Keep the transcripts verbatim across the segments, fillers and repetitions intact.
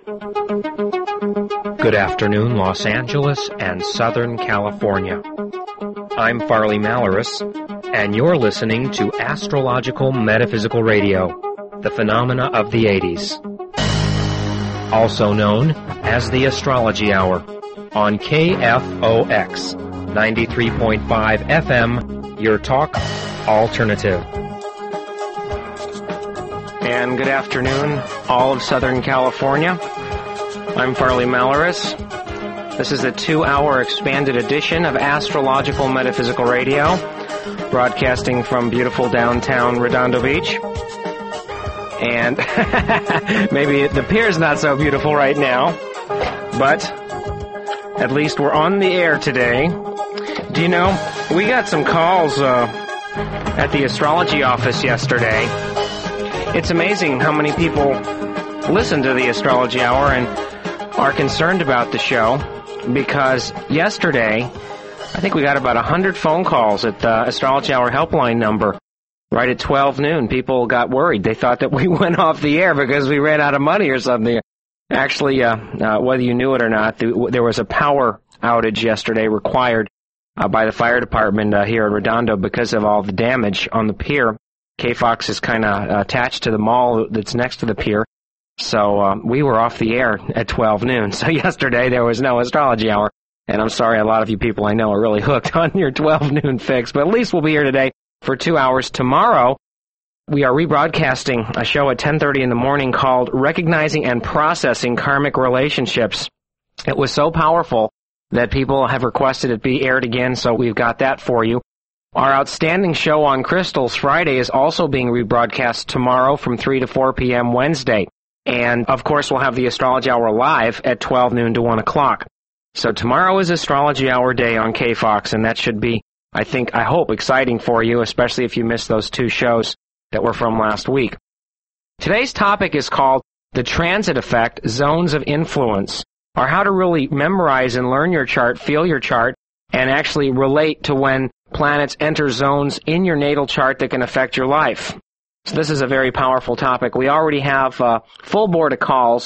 Good afternoon, Los Angeles and Southern California. I'm Farley Malaris, and you're listening to Astrological Metaphysical Radio, the phenomena of the eighties. Also known as the Astrology Hour, on K F O X, ninety-three point five F M, your talk alternative. And good afternoon, all of Southern California. I'm Farley Malaris. This is a two-hour expanded edition of Astrological Metaphysical Radio, broadcasting from beautiful downtown Redondo Beach. And maybe the pier's not so beautiful right now, but at least we're on the air today. Do you know, we got some calls uh, at the astrology office yesterday. It's amazing how many people listen to the Astrology Hour and are concerned about the show, because yesterday, I think we got about one hundred phone calls at the Astrology Hour helpline number right at twelve noon. People got worried. They thought that we went off the air because we ran out of money or something. Actually, uh, uh, whether you knew it or not, the, there was a power outage yesterday required uh, by the fire department uh, here in Redondo because of all the damage on the pier. K Fox is kind of uh, attached to the mall that's next to the pier. So um, we were off the air at twelve noon. So yesterday there was no Astrology Hour. And I'm sorry, a lot of you people I know are really hooked on your twelve noon fix. But at least we'll be here today for two hours. Tomorrow, we are rebroadcasting a show at ten thirty in the morning called Recognizing and Processing Karmic Relationships. It was so powerful that people have requested it be aired again, so we've got that for you. Our outstanding show on crystals Friday is also being rebroadcast tomorrow from three to four p.m. Wednesday. And, of course, we'll have the Astrology Hour live at twelve noon to one o'clock. So tomorrow is Astrology Hour day on K Fox, and that should be, I think, I hope, exciting for you, especially if you missed those two shows that were from last week. Today's topic is called The Transit Effect, Zones of Influence, or how to really memorize and learn your chart, feel your chart, and actually relate to when planets enter zones in your natal chart that can affect your life. So this is a very powerful topic. We already have a full board of calls.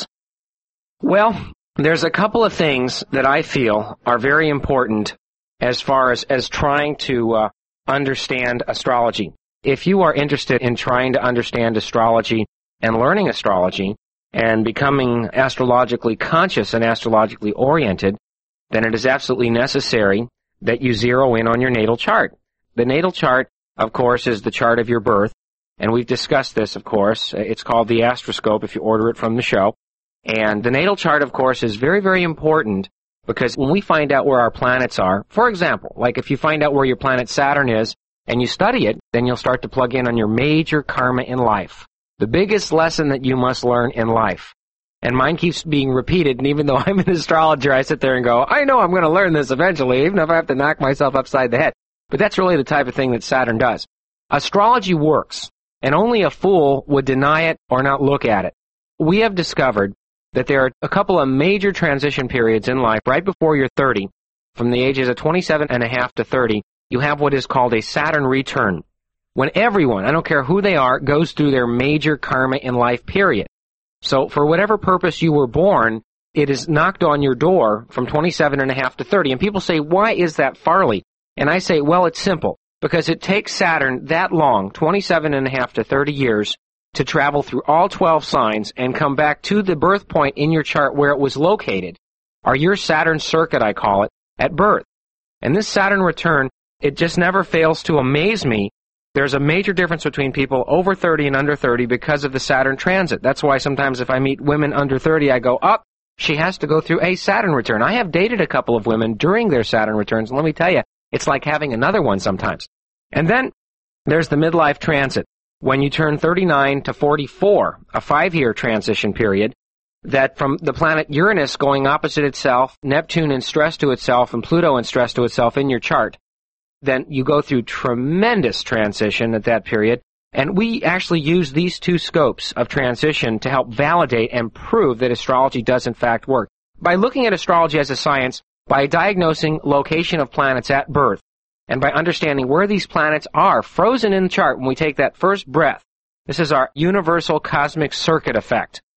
Well, there's a couple of things that I feel are very important as far as, as trying to uh, understand astrology. If you are interested in trying to understand astrology and learning astrology and becoming astrologically conscious and astrologically oriented, then it is absolutely necessary that you zero in on your natal chart. The natal chart, of course, is the chart of your birth. And we've discussed this, of course. It's called the astroscope if you order it from the show. And the natal chart, of course, is very, very important because when we find out where our planets are, for example, like if you find out where your planet Saturn is and you study it, then you'll start to plug in on your major karma in life. The biggest lesson that you must learn in life. And mine keeps being repeated, and even though I'm an astrologer, I sit there and go, I know I'm going to learn this eventually, even if I have to knock myself upside the head. But that's really the type of thing that Saturn does. Astrology works. And only a fool would deny it or not look at it. We have discovered that there are a couple of major transition periods in life right before you're thirty. From the ages of twenty-seven and a half to thirty, you have what is called a Saturn return. When everyone, I don't care who they are, goes through their major karma in life period. So for whatever purpose you were born, it is knocked on your door from twenty-seven and a half to thirty. And people say, why is that, Farley? And I say, well, it's simple. Because it takes Saturn that long, twenty-seven and a half to thirty years, to travel through all twelve signs and come back to the birth point in your chart where it was located, or your Saturn circuit, I call it, at birth. And this Saturn return, it just never fails to amaze me. There's a major difference between people over thirty and under thirty because of the Saturn transit. That's why sometimes if I meet women under thirty, I go, up, she has to go through a Saturn return. I have dated a couple of women during their Saturn returns, and let me tell you, it's like having another one sometimes. And then there's the midlife transit. When you turn thirty-nine to forty-four, a five-year transition period, that from the planet Uranus going opposite itself, Neptune in stress to itself, and Pluto in stress to itself in your chart, then you go through tremendous transition at that period. And we actually use these two scopes of transition to help validate and prove that astrology does in fact work. By looking at astrology as a science, by diagnosing location of planets at birth, and by understanding where these planets are frozen in the chart when we take that first breath. This is our universal cosmic circuit effect.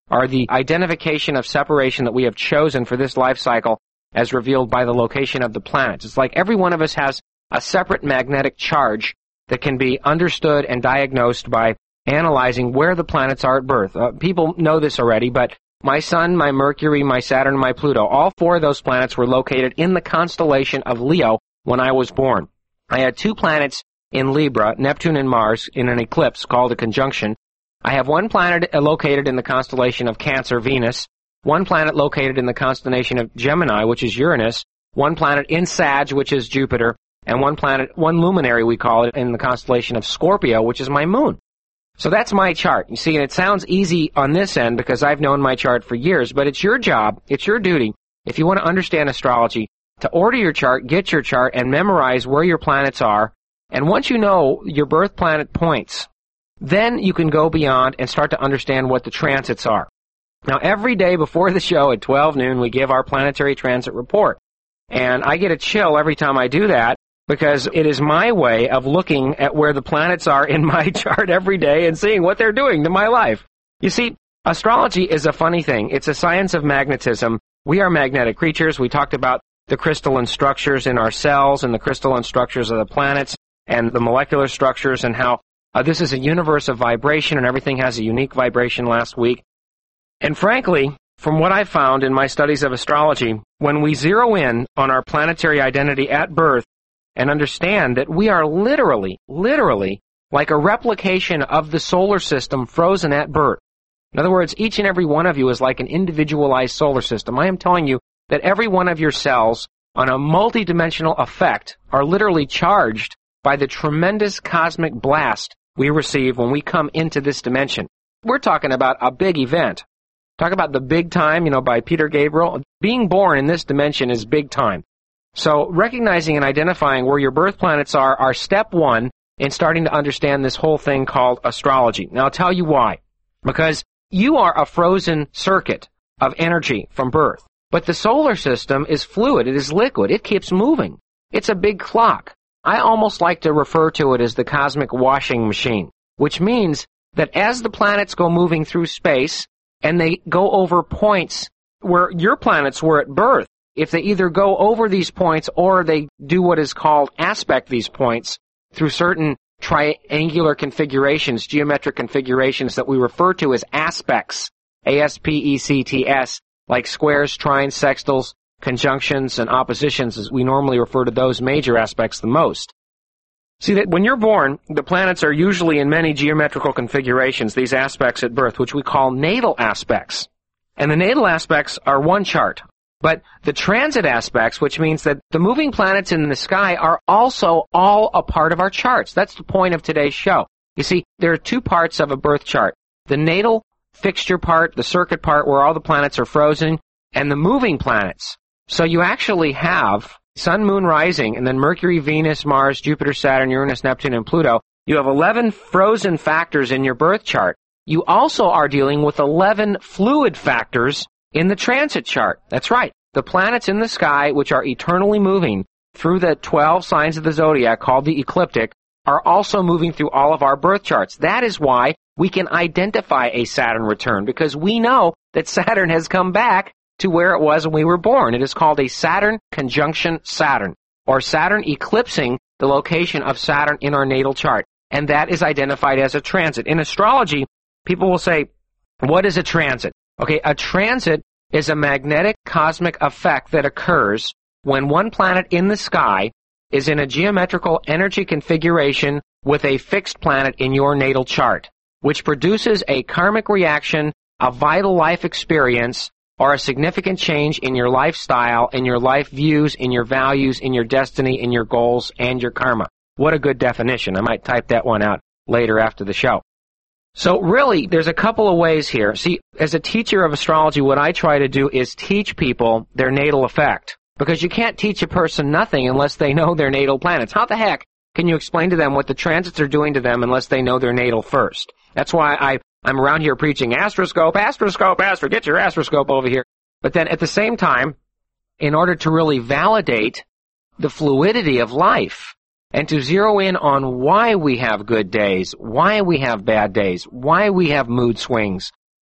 are the identification of separation that we have chosen for this life cycle as revealed by the location of the planets. It's like every one of us has a separate magnetic charge that can be understood and diagnosed by analyzing where the planets are at birth. Uh, people know this already, but my Sun, my Mercury, my Saturn, and my Pluto, all four of those planets were located in the constellation of Leo when I was born. I had two planets in Libra, Neptune and Mars, in an eclipse called a conjunction. I have one planet located in the constellation of Cancer, Venus, one planet located in the constellation of Gemini, which is Uranus, one planet in Sag, which is Jupiter, and one planet, one luminary we call it, in the constellation of Scorpio, which is my moon. So that's my chart. You see, and it sounds easy on this end because I've known my chart for years, but it's your job, it's your duty, if you want to understand astrology, to order your chart, get your chart, and memorize where your planets are. And once you know your birth planet points, then you can go beyond and start to understand what the transits are. Now, every day before the show at twelve noon, we give our planetary transit report. And I get a chill every time I do that because it is my way of looking at where the planets are in my chart every day and seeing what they're doing to my life. You see, astrology is a funny thing. It's a science of magnetism. We are magnetic creatures. We talked about the crystalline structures in our cells and the crystalline structures of the planets and the molecular structures and how Uh, this is a universe of vibration, and everything has a unique vibration last week. And frankly, from what I've found in my studies of astrology, when we zero in on our planetary identity at birth and understand that we are literally, literally like a replication of the solar system frozen at birth. In other words, each and every one of you is like an individualized solar system. I am telling you that every one of your cells on a multidimensional effect are literally charged by the tremendous cosmic blast we receive when we come into this dimension. We're talking about a big event. Talk about the big time, you know, by Peter Gabriel. Being born in this dimension is big time. So recognizing and identifying where your birth planets are are step one in starting to understand this whole thing called astrology. Now, I'll tell you why. Because you are a frozen circuit of energy from birth. But the solar system is fluid. It is liquid. It keeps moving. It's a big clock. I almost like to refer to it as the cosmic washing machine, which means that as the planets go moving through space and they go over points where your planets were at birth, if they either go over these points or they do what is called aspect these points through certain triangular configurations, geometric configurations that we refer to as aspects, A S P E C T S, like squares, trines, sextiles, conjunctions, and oppositions, as we normally refer to those major aspects the most. See that when you're born, the planets are usually in many geometrical configurations, these aspects at birth, which we call natal aspects. And the natal aspects are one chart. But the transit aspects, which means that the moving planets in the sky, are also all a part of our charts. That's the point of today's show. You see, there are two parts of a birth chart. The natal fixture part, the circuit part where all the planets are frozen, and the moving planets. So you actually have Sun, Moon, Rising, and then Mercury, Venus, Mars, Jupiter, Saturn, Uranus, Neptune, and Pluto. You have eleven frozen factors in your birth chart. You also are dealing with eleven fluid factors in the transit chart. That's right. The planets in the sky, which are eternally moving through the twelve signs of the zodiac called the ecliptic, are also moving through all of our birth charts. That is why we can identify a Saturn return, because we know that Saturn has come back to where it was when we were born. It is called a Saturn conjunction Saturn, or Saturn eclipsing the location of Saturn in our natal chart. And that is identified as a transit. In astrology, people will say, what is a transit? Okay, a transit is a magnetic cosmic effect that occurs when one planet in the sky is in a geometrical energy configuration with a fixed planet in your natal chart, which produces a karmic reaction, a vital life experience, or a significant change in your lifestyle, in your life views, in your values, in your destiny, in your goals, and your karma. What a good definition. I might type that one out later after the show. So really, there's a couple of ways here. See, as a teacher of astrology, what I try to do is teach people their natal effect. Because you can't teach a person nothing unless they know their natal planets. How the heck can you explain to them what the transits are doing to them unless they know their natal first? That's why I, I'm around here preaching astroscope, astroscope, astro, get your astroscope over here. But then at the same time, in order to really validate the fluidity of life, and to zero in on why we have good days, why we have bad days, why we have mood swings,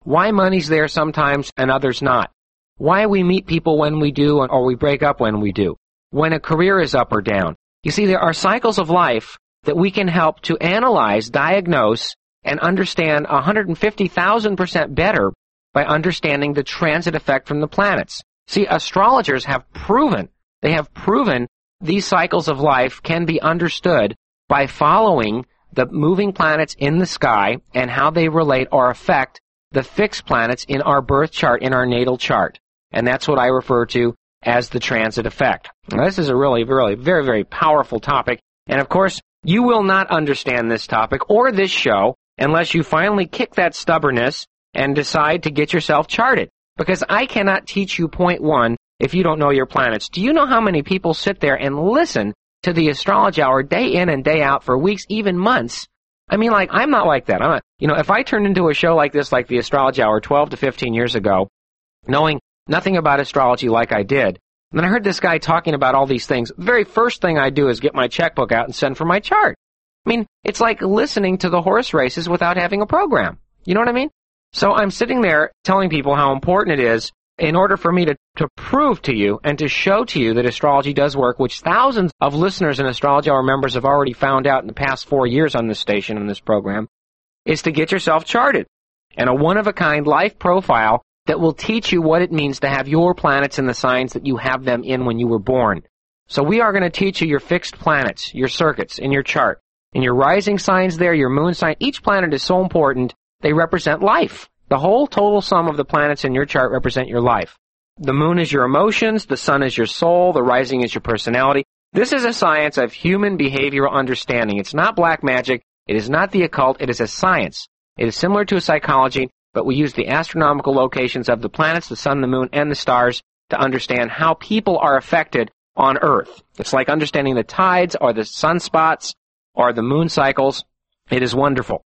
Why money's there sometimes and others not. Why we meet people when we do or we break up when we do. When a career is up or down. You see, there are cycles of life that we can help to analyze, diagnose, and understand one hundred fifty thousand percent better by understanding the transit effect from the planets. See, astrologers have proven, they have proven these cycles of life can be understood by following the moving planets in the sky and how they relate or affect the fixed planets in our birth chart, in our natal chart. And that's what I refer to as the transit effect. Now, this is a really, really, very, very powerful topic. And of course, you will not understand this topic or this show unless you finally kick that stubbornness and decide to get yourself charted. Because I cannot teach you point one if you don't know your planets. Do you know how many people sit there and listen to the Astrology Hour day in and day out for weeks, even months? I mean, like, I'm not like that. I'm not, you know, if I turned into a show like this, like the Astrology Hour twelve to fifteen years ago, knowing nothing about astrology like I did, and then I heard this guy talking about all these things, the very first thing I do is get my checkbook out and send for my chart. I mean, it's like listening to the horse races without having a program. You know what I mean? So I'm sitting there telling people how important it is in order for me to, to prove to you and to show to you that astrology does work, which thousands of listeners and Astrology Hour members have already found out in the past four years on this station and this program, is to get yourself charted. And a one-of-a-kind life profile that will teach you what it means to have your planets in the signs that you have them in when you were born. So we are going to teach you your fixed planets, your circuits in your chart. In your rising signs there, your moon sign, each planet is so important, they represent life. The whole total sum of the planets in your chart represent your life. The moon is your emotions, the sun is your soul, the rising is your personality. This is a science of human behavioral understanding. It's not black magic, it is not the occult, it is a science. It is similar to a psychology, but we use the astronomical locations of the planets, the sun, the moon, and the stars to understand how people are affected on Earth. It's like understanding the tides or the sunspots or the moon cycles. It is wonderful.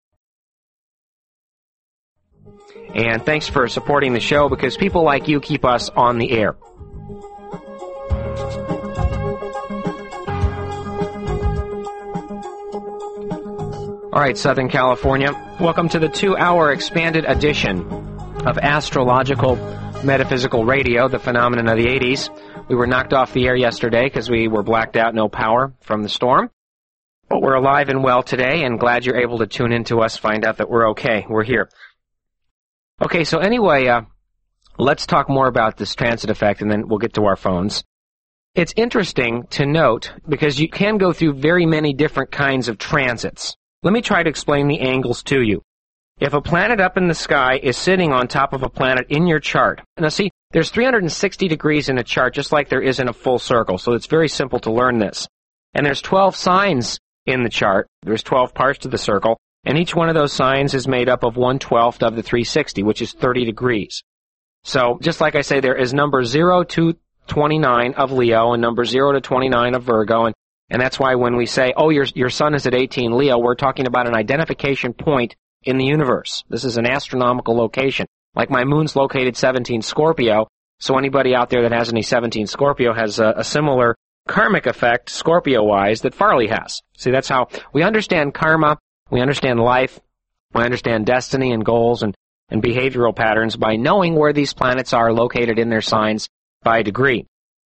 And thanks for supporting the show, because people like you keep us on the air. All right, Southern California, welcome to the two-hour expanded edition of Astrological Metaphysical Radio, the phenomenon of the eighties. We were knocked off the air yesterday because we were blacked out, no power from the storm. But we're alive and well today, and glad you're able to tune in to us, find out that we're okay. We're here. Okay, so anyway, uh, let's talk more about this transit effect, and then we'll get to our phones. It's interesting to note, because you can go through very many different kinds of transits. Let me try to explain the angles to you. If a planet up in the sky is sitting on top of a planet in your chart, now see, there's three hundred sixty degrees in a chart, just like there is in a full circle, so it's very simple to learn this. And there's twelve signs in the chart. There's twelve parts to the circle. And each one of those signs is made up of one twelfth of the three hundred sixty, which is thirty degrees. So, just like I say, there is number zero to twenty-nine of Leo and number zero to twenty-nine of Virgo. And, and that's why when we say, oh, your, your sun is at eighteen Leo, we're talking about an identification point in the universe. This is an astronomical location. Like my moon's located seventeen Scorpio, so anybody out there that has any seventeen Scorpio has a, a similar karmic effect, Scorpio-wise, that Farley has. See, that's how we understand karma. We understand life, we understand destiny and goals and, and behavioral patterns by knowing where these planets are located in their signs by degree.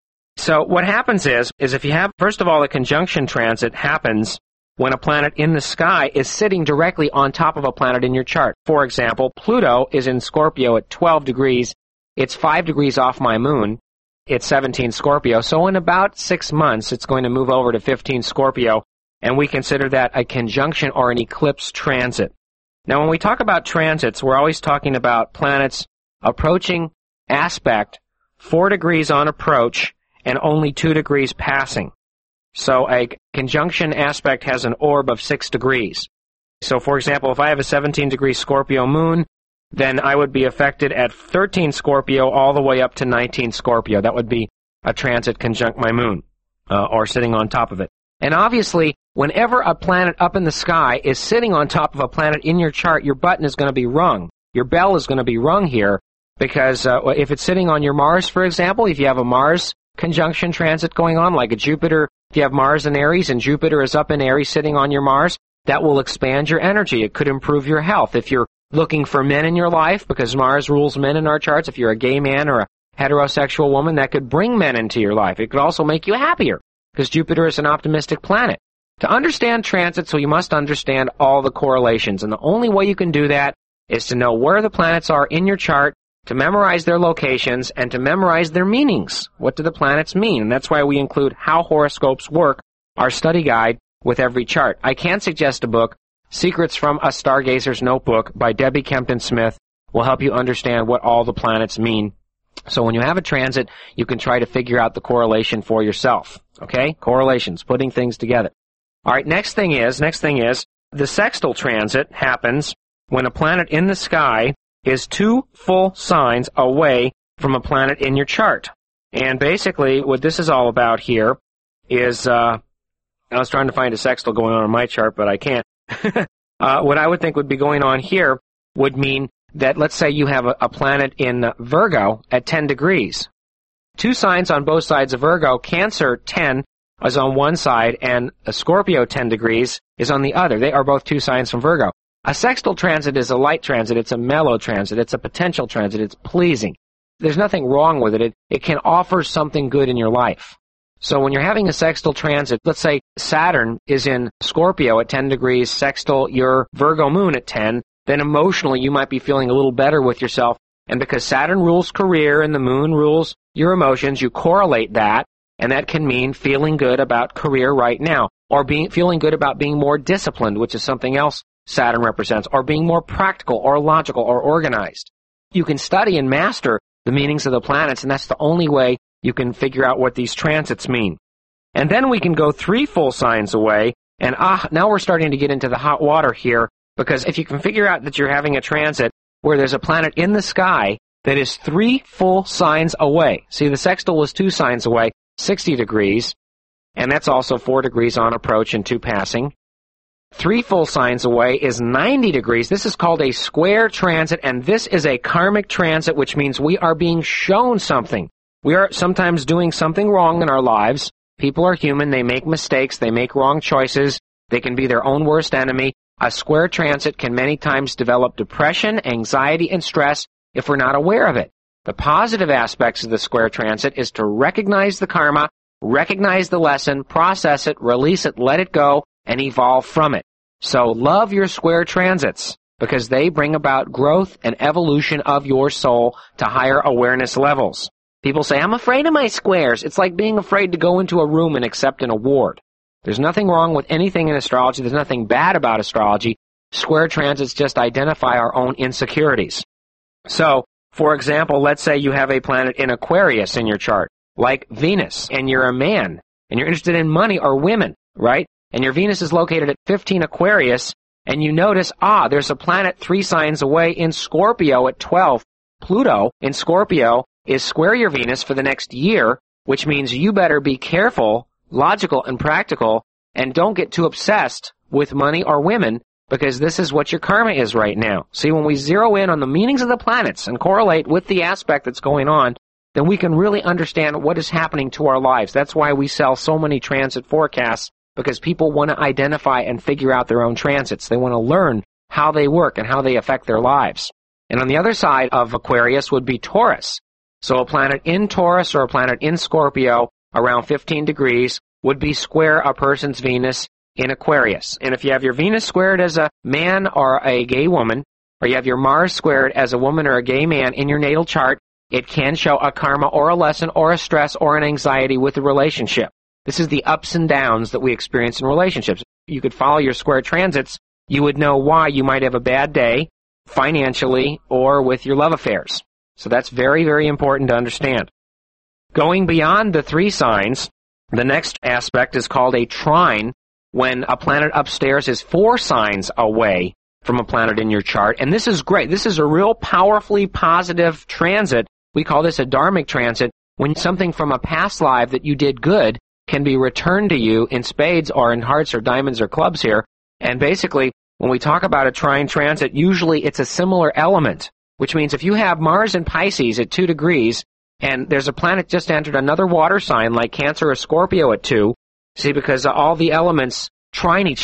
So what happens is, is if you have, first of all, a conjunction transit happens when a planet in the sky is sitting directly on top of a planet in your chart. For example, Pluto is in Scorpio at twelve degrees. It's five degrees off my moon. It's seventeen Scorpio. So in about six months, it's going to move over to fifteen Scorpio. And we consider that a conjunction or an eclipse transit. Now, when we talk about transits, we're always talking about planets approaching aspect, four degrees on approach, and only two degrees passing. So a conjunction aspect has an orb of six degrees. So, for example, if I have a seventeen degree Scorpio moon, then I would be affected at thirteen Scorpio all the way up to nineteen Scorpio. That would be a transit conjunct my moon, uh, or sitting on top of it. And obviously, whenever a planet up in the sky is sitting on top of a planet in your chart, your button is going to be rung. Your bell is going to be rung here, because uh, if it's sitting on your Mars, for example, if you have a Mars conjunction transit going on, like a Jupiter, if you have Mars in Aries and Jupiter is up in Aries sitting on your Mars, that will expand your energy. It could improve your health. If you're looking for men in your life, because Mars rules men in our charts. If you're a gay man or a heterosexual woman, that could bring men into your life. It could also make you happier, because Jupiter is an optimistic planet. To understand transits, so you must understand all the correlations, and the only way you can do that is to know where the planets are in your chart, to memorize their locations, and to memorize their meanings. What do the planets mean? And that's why we include How Horoscopes Work, our study guide, with every chart. I can suggest a book, Secrets from a Stargazer's Notebook by Debbie Kempton Smith, will help you understand what all the planets mean. So when you have a transit, you can try to figure out the correlation for yourself. Okay? Correlations, putting things together. All right, next thing is, next thing is, the sextile transit happens when a planet in the sky is two full signs away from a planet in your chart. And basically, what this is all about here is, uh, I was trying to find a sextile going on in my chart, but I can't. uh, what I would think would be going on here would mean that, let's say you have a, a planet in Virgo at ten degrees. Two signs on both sides of Virgo. Cancer ten is on one side, and a Scorpio ten degrees is on the other. They are both two signs from Virgo. A sextile transit is a light transit. It's a mellow transit. It's a potential transit. It's pleasing. There's nothing wrong with it. It, it can offer something good in your life. So when you're having a sextile transit, let's say Saturn is in Scorpio at ten degrees, sextile your Virgo moon at ten, then emotionally you might be feeling a little better with yourself. And because Saturn rules career and the moon rules your emotions, you correlate that. And that can mean feeling good about career right now, or being feeling good about being more disciplined, which is something else Saturn represents, or being more practical or logical or organized. You can study and master the meanings of the planets, and that's the only way you can figure out what these transits mean. And then we can go three full signs away, and ah, now we're starting to get into the hot water here, because if you can figure out that you're having a transit where there's a planet in the sky that is three full signs away. See, the sextile was two signs away, sixty degrees, and that's also four degrees on approach and two passing. Three full signs away is ninety degrees. This is called a square transit, and this is a karmic transit, which means we are being shown something. We are sometimes doing something wrong in our lives. People are human. They make mistakes. They make wrong choices. They can be their own worst enemy. A square transit can many times develop depression, anxiety, and stress if we're not aware of it. The positive aspects of the square transit is to recognize the karma, recognize the lesson, process it, release it, let it go, and evolve from it. So love your square transits, because they bring about growth and evolution of your soul to higher awareness levels. People say, I'm afraid of my squares. It's like being afraid to go into a room and accept an award. There's nothing wrong with anything in astrology. There's nothing bad about astrology. Square transits just identify our own insecurities. So, for example, let's say you have a planet in Aquarius in your chart, like Venus, and you're a man, and you're interested in money or women, right? And your Venus is located at fifteen Aquarius, and you notice, ah, there's a planet three signs away in Scorpio at twelve. Pluto in Scorpio is square your Venus for the next year, which means you better be careful, logical, and practical, and don't get too obsessed with money or women, because this is what your karma is right now. See, when we zero in on the meanings of the planets and correlate with the aspect that's going on, then we can really understand what is happening to our lives. That's why we sell so many transit forecasts, because people want to identify and figure out their own transits. They want to learn how they work and how they affect their lives. And on the other side of Aquarius would be Taurus. So a planet in Taurus or a planet in Scorpio around fifteen degrees would be square a person's Venus in Aquarius. And if you have your Venus squared as a man or a gay woman, or you have your Mars squared as a woman or a gay man in your natal chart, it can show a karma or a lesson or a stress or an anxiety with the relationship. This is the ups and downs that we experience in relationships. You could follow your square transits. You would know why you might have a bad day financially or with your love affairs. So that's very, very important to understand. Going beyond the three signs, the next aspect is called a trine, when a planet upstairs is four signs away from a planet in your chart. And this is great. This is a real powerfully positive transit. We call this a dharmic transit, when something from a past life that you did good can be returned to you in spades or in hearts or diamonds or clubs here. And basically, when we talk about a trine transit, usually it's a similar element, which means if you have Mars in Pisces at two degrees, and there's a planet just entered another water sign like Cancer or Scorpio at two, see, because all the elements trine each other.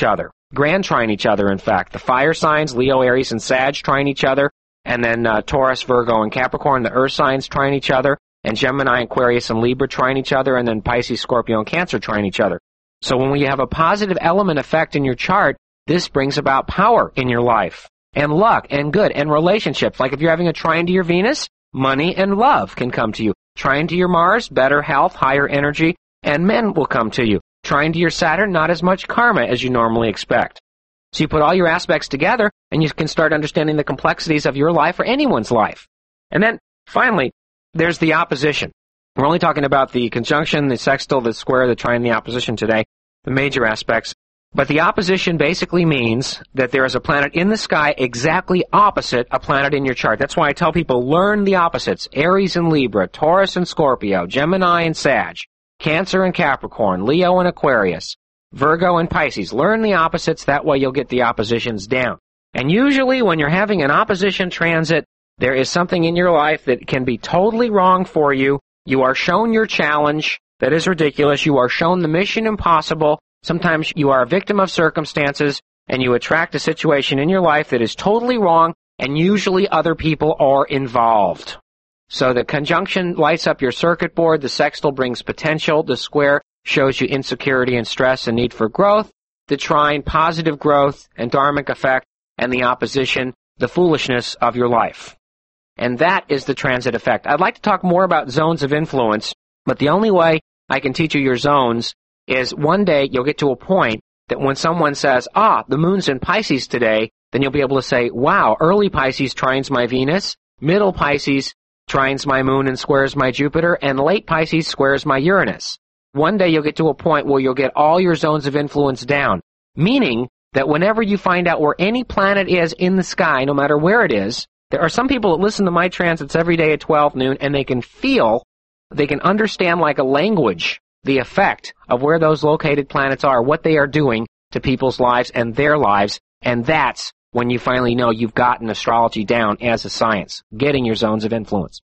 grand trine each other, in fact. The fire signs, Leo, Aries, and Sag, trine each other, and then uh, Taurus, Virgo, and Capricorn, the earth signs, trine each other, and Gemini, Aquarius, and Libra trine each other, and then Pisces, Scorpio, and Cancer trine each other. So when we have a positive element effect in your chart, this brings about power in your life, and luck, and good, and relationships. Like if you're having a trine to your Venus, money and love can come to you. Trine to your Mars, better health, higher energy, and men will come to you. Trine to your Saturn, not as much karma as you normally expect. So you put all your aspects together, and you can start understanding the complexities of your life or anyone's life. And then, finally, there's the opposition. We're only talking about the conjunction, the sextile, the square, the trine, the opposition today, the major aspects. But the opposition basically means that there is a planet in the sky exactly opposite a planet in your chart. That's why I tell people, learn the opposites. Aries and Libra, Taurus and Scorpio, Gemini and Sag, Cancer and Capricorn, Leo and Aquarius, Virgo and Pisces. Learn the opposites, that way you'll get the oppositions down. And usually when you're having an opposition transit, there is something in your life that can be totally wrong for you. You are shown your challenge that is ridiculous. You are shown the mission impossible. Sometimes you are a victim of circumstances, and you attract a situation in your life that is totally wrong, and usually other people are involved. So the conjunction lights up your circuit board, the sextile brings potential, the square shows you insecurity and stress and need for growth, the trine, positive growth and dharmic effect, and the opposition, the foolishness of your life. And that is the transit effect. I'd like to talk more about zones of influence, but the only way I can teach you your zones is one day you'll get to a point that when someone says, ah, the moon's in Pisces today, then you'll be able to say, wow, early Pisces trines my Venus, middle Pisces trines my moon and squares my Jupiter, and late Pisces squares my Uranus. One day you'll get to a point where you'll get all your zones of influence down, meaning that whenever you find out where any planet is in the sky, no matter where it is, there are some people that listen to my transits every day at twelve noon, and they can feel, they can understand like a language, the effect of where those located planets are, what they are doing to people's lives and their lives, and that's when you finally know you've gotten astrology down as a science, getting your zones of influence.